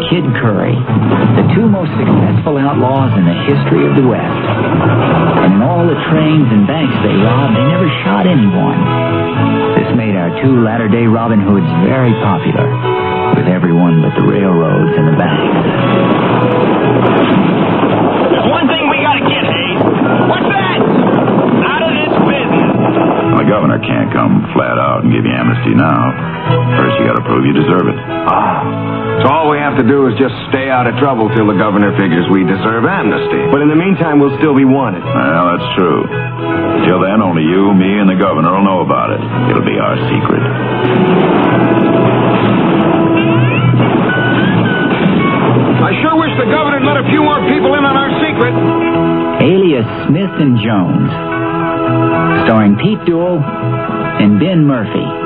Kid Curry, the two most successful outlaws in the history of the West. And in all the trains and banks they robbed, they never shot anyone. This made our two latter-day Robin Hoods very popular with everyone but the railroads and the banks. There's one thing we gotta get, Hayes. What's that? Out of this business. The governor can't come flat out and give you amnesty now. First, you gotta prove you deserve it. So all we have to do is just stay out of trouble till the governor figures we deserve amnesty. But in the meantime, we'll still be wanted. Well, that's true. Till then, only you, me, and the governor will know about it. It'll be our secret. I sure wish the governor'd let a few more people in on our secret. Alias Smith and Jones, starring Pete Duell and Ben Murphy.